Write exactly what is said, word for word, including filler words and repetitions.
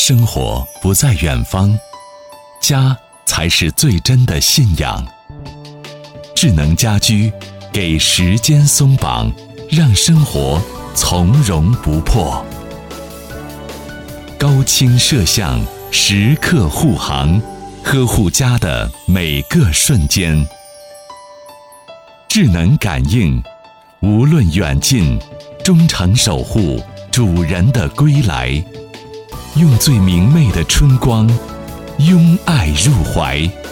生活不在远方，家才是最真的信仰。智能家居给时间松绑，让生活从容不迫。高清摄像时刻护航，呵护家的每个瞬间。智能感应，无论远近，忠诚守护主人的归来，用最明媚的春光拥爱入怀。